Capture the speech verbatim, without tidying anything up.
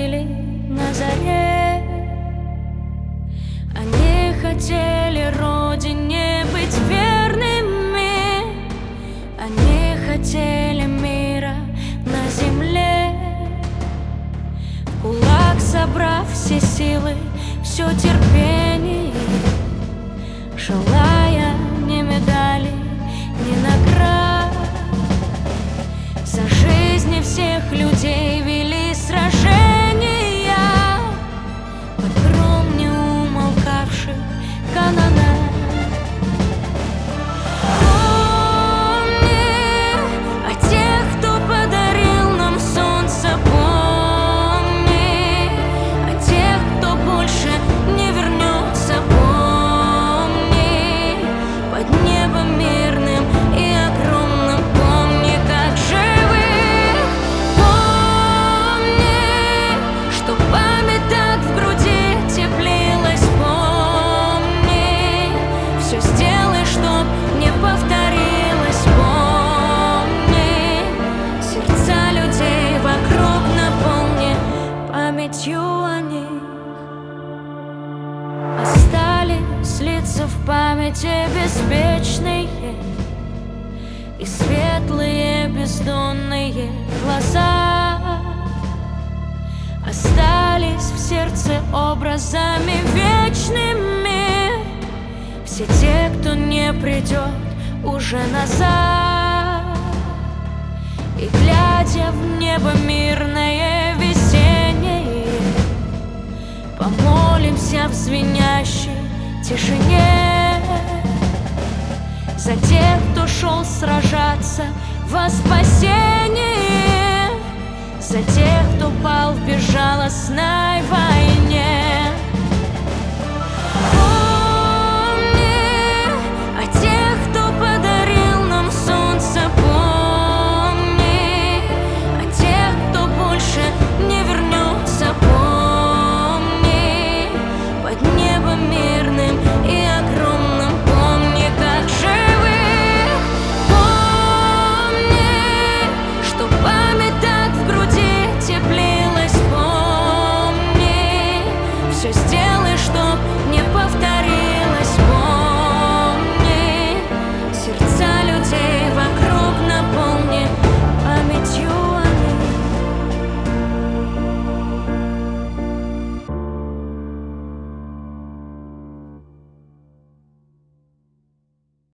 родили на заре. Они хотели родине быть верными, они хотели мира на земле. В кулак собрав все силы, все терпение, желая ни медали, ни наград, за жизни всех людей вели сражения под гром неумолкавших канонад. Помни о тех, кто подарил нам солнце, помни о тех, кто больше не вернется, помни под небом мирным и огромным, помни, как живых, помни, что память так в груди теплилась, помни, все сделай, чтоб не повторилось, помни, сердца людей вокруг наполни памятью о них. Остались лица в памяти беспечные и светлые бездонные глаза. Остались в сердце образами вечными все те, кто не придет уже назад. И глядя в небо мирное весеннее, помолимся в звенящей тишине за тех, кто шел сражаться во спасение, за тех, кто пал в бежать